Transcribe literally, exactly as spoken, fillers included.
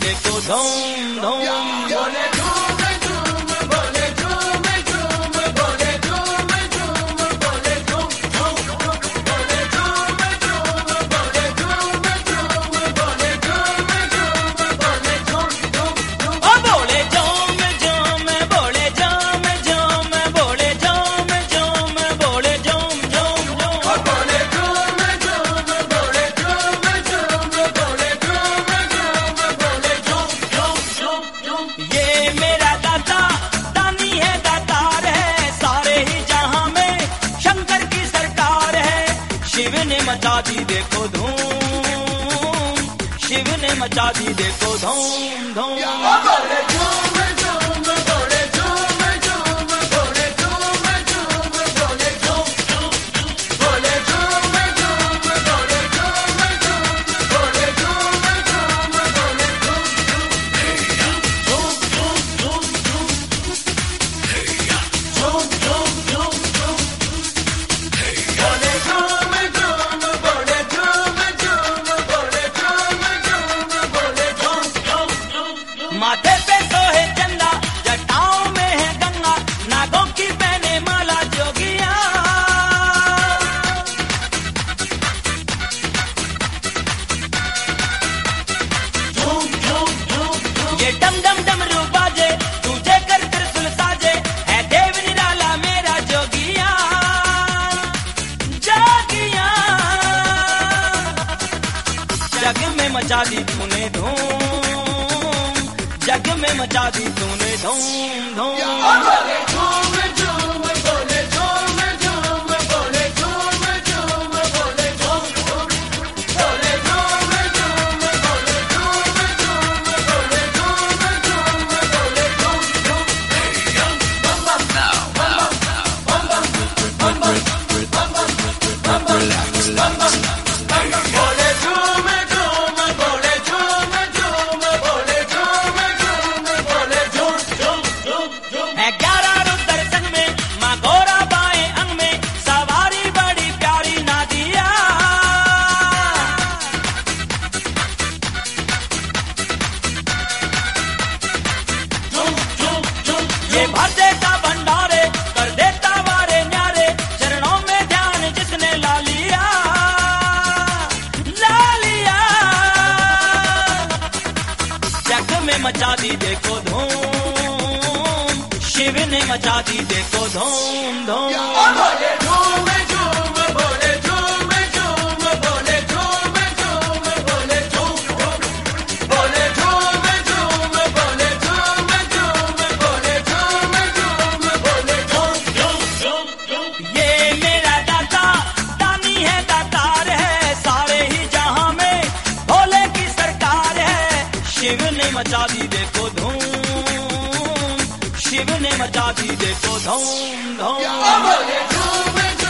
देखो धूम धूम। बोले झूम झूम, बोले झूम झूम, बोले झूम झूम, बोले झूम झूम, बोले झूम झूम, बोले झूम झूम, बोले झूम झूम, बोले झूम झूम झूम। ओ बोले झूम झूम, बोले झूम झूम, बोले झूम झूम, बोले झूम झूम झूम। ओ बोले झूम झूम, बोले झूम झूम, बोले झूम झूम, बोले झूम झूम झूम झूम। ये मेरा दाता दानी है, दातार है, सारे ही जहां में शंकर की सरकार है। शिव ने मचा दी देखो धूम, शिव ने मचा दी देखो धूम धूम। ओ बोले झूम झूम, बोले झूम झूम, बोले झूम झूम, बोले झूम झूम, बोले झूम झूम, बोले झूम झूम, बोले झूम झूम, बोले झूम झूम, झूम झूम झूम झूम, झूम झूम झूम, बोले झूम झूम, बोले झूम झूम, बोले झूम झूम, बोले झूम झूम झूम। माथे पे सोहे चंदा, जटाओं में है गंगा, नागों की पहने माला जोगिया। झूम झूम झूम झूम, ये डम डम डमरू बाजे, तुझे कर त्रिशूल साजे, है देव निराला मेरा जोगिया जोगिया। जग में मचा दी तूने धूम, जग में मचा दी तूने धूम धूम। बोले झूम झूम, बोले झूम झूम, बोले झूम झूम, बोले झूम झूम, बोले झूम झूम, बोले झूम झूम, बोले झूम झूम, बोले झूम झूम। बम बम बम बम बम बम बम बम बम बम बम। बोले झूम झूम, बोले झूम झूम, बोले झूम झूम, बोले झूम झूम झूम झूम। है ग्यारह रुद्र संग में, माँ गौरा बाएं अंग में, सवारी बड़ी प्यारी नादिया। झूम झूम झूम, ये भर देता भंडारे, कर देता वारे न्यारे, चरणों में ध्यान जिसने ला लिया ला लिया। जग में मचा दी देखो धूम, शिव ने मचा दी देखो धूम धूम। बोले झूम झूम, बोले झूम झूम, बोले झूम झूम, बोले झूम झूम, बोले झूम झूम, बोले झूम झूम, बोले झूम झूम, बोले झूम झूम झूम झूम। ये मेरा दाता दानी है, दातार है, सारे ही जहां में भोले की सरकार है। शिव ने मचा दी देखो धूम, शिव ने मचा दी देखो धूम धूम। बोले झूम